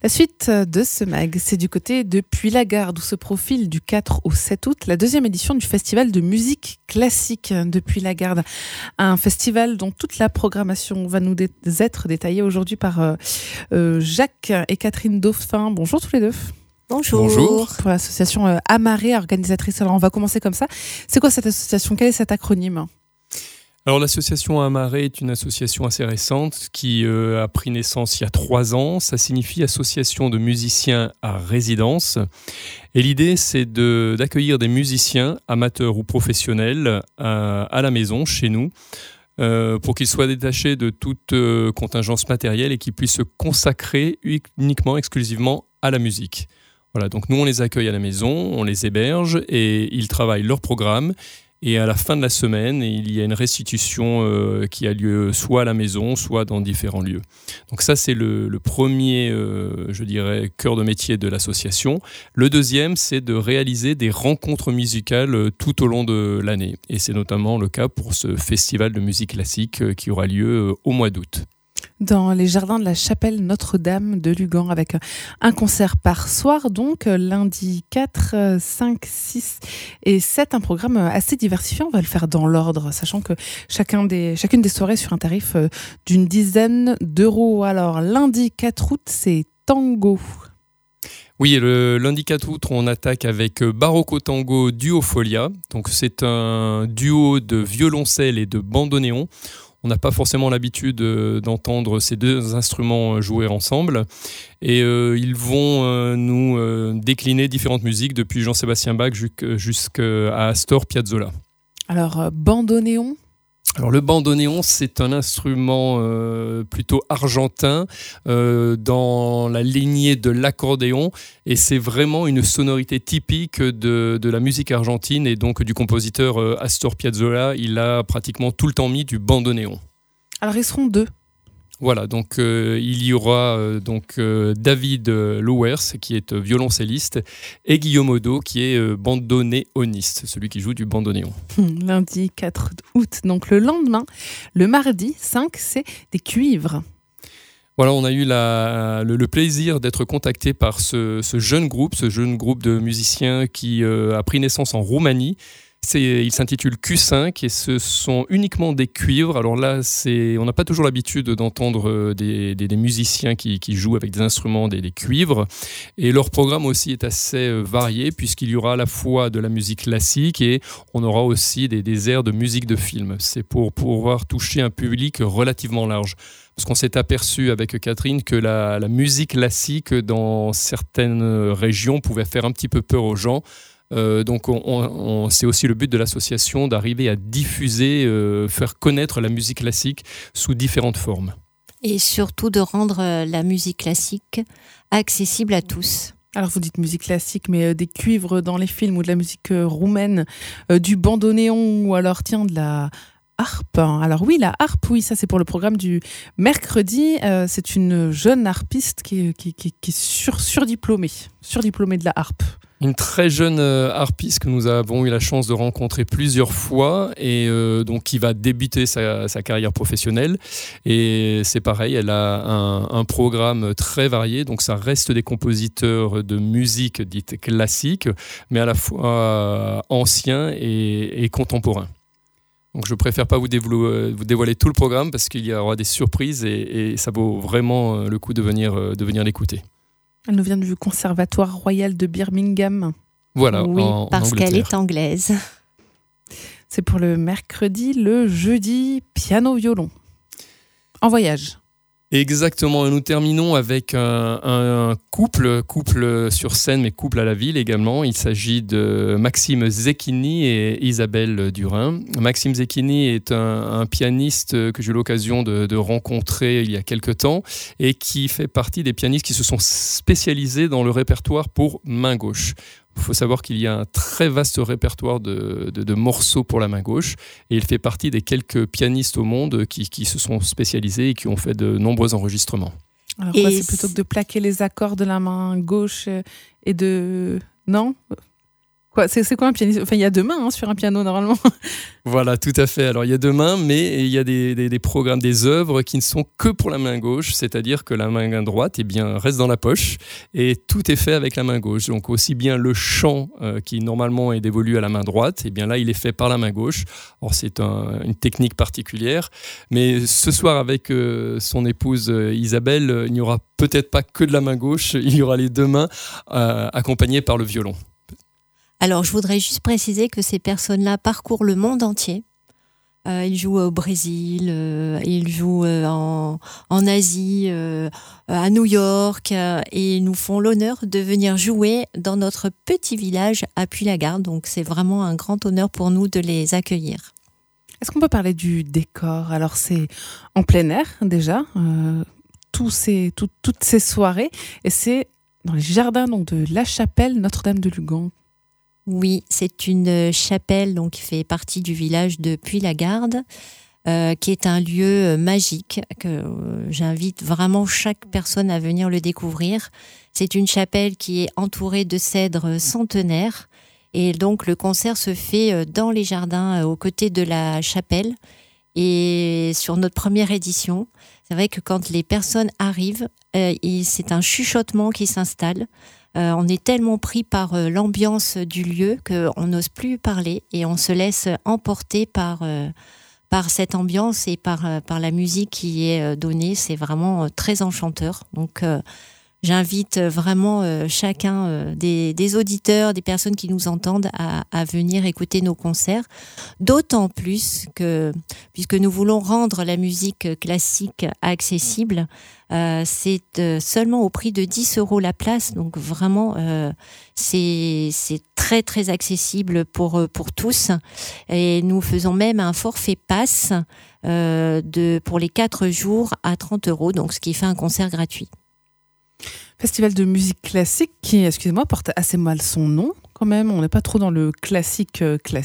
La suite de ce mag, c'est du côté de Puylagarde où se profile du 4 au 7 août la deuxième édition du festival de musique classique de Puylagarde. Un festival dont toute la programmation va nous être détaillée aujourd'hui par Jacques et Catherine Dauphin. Bonjour tous les deux. Bonjour. Bonjour. Pour l'association Amaré, organisatrice. Alors on va commencer comme ça. C'est quoi cette association ? Quel est cet acronyme ? Alors l'association Amaré est une association assez récente qui a pris naissance il y a 3 ans. Ça signifie Association de musiciens à résidence. Et l'idée, c'est d'accueillir des musiciens, amateurs ou professionnels, à la maison, chez nous, pour qu'ils soient détachés de toute contingence matérielle et qu'ils puissent se consacrer uniquement, exclusivement à la musique. Voilà, donc nous, on les accueille à la maison, on les héberge et ils travaillent leur programme. Et à la fin de la semaine, il y a une restitution qui a lieu soit à la maison, soit dans différents lieux. Donc ça, c'est le premier, je dirais, cœur de métier de l'association. Le deuxième, c'est de réaliser des rencontres musicales tout au long de l'année. Et c'est notamment le cas pour ce festival de musique classique qui aura lieu au mois d'août. Dans les jardins de la chapelle Notre-Dame de Lugan, avec un concert par soir, donc lundi 4, 5, 6 et 7, un programme assez diversifié. On va le faire dans l'ordre, sachant que chacune des soirées sur un tarif d'une dizaine d'euros. Alors lundi 4 août, c'est tango. Oui, le lundi 4 août, on attaque avec Barocco Tango Duo Folia. Donc c'est un duo de violoncelle et de bandoneon. On n'a pas forcément l'habitude d'entendre ces deux instruments jouer ensemble. Et ils vont nous décliner différentes musiques depuis Jean-Sébastien Bach jusqu'à Astor Piazzolla. Alors, bandoneon ? Alors le bandoneon, c'est un instrument plutôt argentin dans la lignée de l'accordéon et c'est vraiment une sonorité typique de la musique argentine et donc du compositeur Astor Piazzolla. Il a pratiquement tout le temps mis du bandoneon. Alors ils seront 2. Voilà, donc il y aura David Louwers qui est violoncelliste et Guillaume Odo qui est bandonéoniste, celui qui joue du bandoneon. Lundi 4 août, donc le lendemain, le mardi 5, c'est des cuivres. Voilà, on a eu le plaisir d'être contacté par ce jeune groupe de musiciens qui a pris naissance en Roumanie. Il s'intitule Q5 et ce sont uniquement des cuivres. Alors là, on n'a pas toujours l'habitude d'entendre des musiciens qui jouent avec des instruments, des cuivres. Et leur programme aussi est assez varié puisqu'il y aura à la fois de la musique classique et on aura aussi des airs de musique de film. C'est pour pouvoir toucher un public relativement large. Parce qu'on s'est aperçu avec Catherine que la musique classique dans certaines régions pouvait faire un petit peu peur aux gens. Donc c'est aussi le but de l'association d'arriver à diffuser, faire connaître la musique classique sous différentes formes. Et surtout de rendre la musique classique accessible à tous. Alors vous dites musique classique, mais des cuivres dans les films ou de la musique roumaine, du bandoneon ou alors de la harpe. Alors oui, la harpe, oui, ça c'est pour le programme du mercredi. C'est une jeune harpiste qui est surdiplômée de la harpe. Une très jeune harpiste que nous avons eu la chance de rencontrer plusieurs fois et donc qui va débuter sa carrière professionnelle. Et c'est pareil, elle a un programme très varié. Donc ça reste des compositeurs de musique dite classique, mais à la fois anciens et contemporains. Donc je préfère pas vous dévoiler tout le programme parce qu'il y aura des surprises et ça vaut vraiment le coup de venir l'écouter. Elle nous vient du Conservatoire Royal de Birmingham. Voilà, oui, parce Angleterre. qu'elle est anglaise. C'est pour le mercredi, le jeudi, piano-violon. En voyage. Exactement, et nous terminons avec un couple sur scène, mais couple à la ville également. Il s'agit de Maxime Zecchini et Isabelle Durin. Maxime Zecchini est un pianiste que j'ai eu l'occasion de rencontrer il y a quelque temps et qui fait partie des pianistes qui se sont spécialisés dans le répertoire pour main gauche. Il faut savoir qu'il y a un très vaste répertoire de morceaux pour la main gauche et il fait partie des quelques pianistes au monde qui se sont spécialisés et qui ont fait de nombreux enregistrements. Alors quoi, c'est plutôt que de plaquer les accords de la main gauche et de... Non ? Quoi, c'est quoi un pianiste? Enfin, il y a deux mains sur un piano normalement. Voilà, tout à fait. Alors, il y a deux mains, mais il y a des programmes, des œuvres qui ne sont que pour la main gauche, c'est-à-dire que la main droite reste dans la poche et tout est fait avec la main gauche. Donc, aussi bien le chant qui normalement est dévolu à la main droite, là, il est fait par la main gauche. Alors, c'est une technique particulière, mais ce soir, avec son épouse Isabelle, il n'y aura peut-être pas que de la main gauche, il y aura les deux mains accompagnées par le violon. Alors, je voudrais juste préciser que ces personnes-là parcourent le monde entier. Ils jouent au Brésil, ils jouent en Asie, à New York, et ils nous font l'honneur de venir jouer dans notre petit village à Puylagarde. Donc, c'est vraiment un grand honneur pour nous de les accueillir. Est-ce qu'on peut parler du décor? Alors, c'est en plein air déjà, toutes ces soirées, et c'est dans les jardins donc, de la chapelle Notre-Dame de Lugan. Oui, c'est une chapelle donc, qui fait partie du village de Puylagarde, qui est un lieu magique que j'invite vraiment chaque personne à venir le découvrir. C'est une chapelle qui est entourée de cèdres centenaires et donc le concert se fait dans les jardins aux côtés de la chapelle. Et sur notre première édition, c'est vrai que quand les personnes arrivent, c'est un chuchotement qui s'installe. On est tellement pris par l'ambiance du lieu qu'on n'ose plus parler et on se laisse emporter par cette ambiance et par la musique qui est donnée. C'est vraiment très enchanteur. Donc, j'invite vraiment chacun des auditeurs, des personnes qui nous entendent à venir écouter nos concerts. D'autant plus que, puisque nous voulons rendre la musique classique accessible, c'est seulement au prix de 10 € la place. Donc vraiment, c'est très très accessible pour tous. Et nous faisons même un forfait pass pour les 4 jours à 30 €, donc ce qui fait un concert gratuit. Festival de musique classique qui, excusez-moi, porte assez mal son nom quand même. On n'est pas trop dans le classique.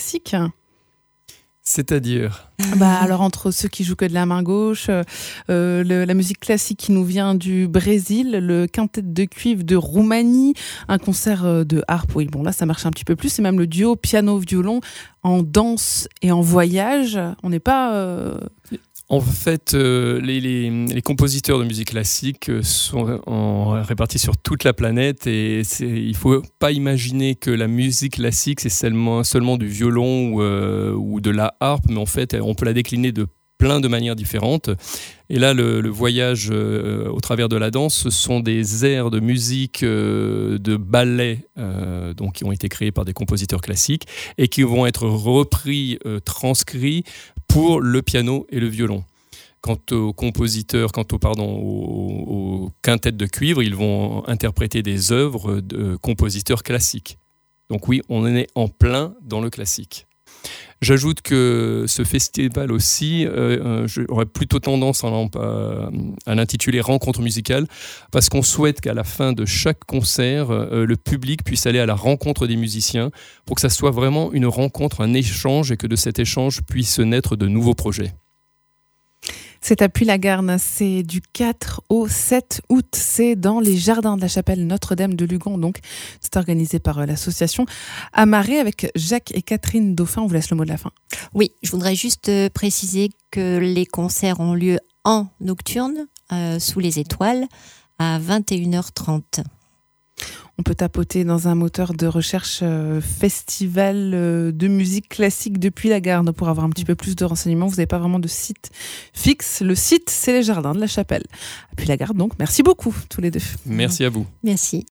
C'est-à-dire alors entre ceux qui jouent que de la main gauche, la musique classique qui nous vient du Brésil, le quintet de cuivre de Roumanie, un concert de harpe, oui bon là ça marche un petit peu plus, et même le duo piano-violon en danse et en voyage, on n'est pas... En fait, les compositeurs de musique classique sont répartis sur toute la planète et il ne faut pas imaginer que la musique classique c'est seulement du violon ou de la harpe, mais en fait on peut la décliner de plein de manières différentes. Et là, le voyage au travers de la danse, ce sont des airs de musique de ballet donc, qui ont été créés par des compositeurs classiques et qui vont être repris, transcrits pour le piano et le violon. Quant aux compositeurs, au quintet de cuivre, ils vont interpréter des œuvres de compositeurs classiques. Donc oui, on est en plein dans le classique. J'ajoute que ce festival aussi, j'aurais plutôt tendance à l'intituler Rencontre musicale, parce qu'on souhaite qu'à la fin de chaque concert, le public puisse aller à la rencontre des musiciens pour que ça soit vraiment une rencontre, un échange, et que de cet échange puissent naître de nouveaux projets. C'est à Puylagarde, c'est du 4 au 7 août, c'est dans les jardins de la chapelle Notre-Dame de Lugan, donc c'est organisé par l'association Amaré avec Jacques et Catherine Dauphin. On vous laisse le mot de la fin. Oui, je voudrais juste préciser que les concerts ont lieu en nocturne, sous les étoiles, à 21h30. On peut tapoter dans un moteur de recherche festival de musique classique de Puylagarde pour avoir un petit peu plus de renseignements. Vous n'avez pas vraiment de site fixe. Le site, c'est les jardins de la chapelle. À Puylagarde, donc merci beaucoup tous les deux. Merci à vous. Merci.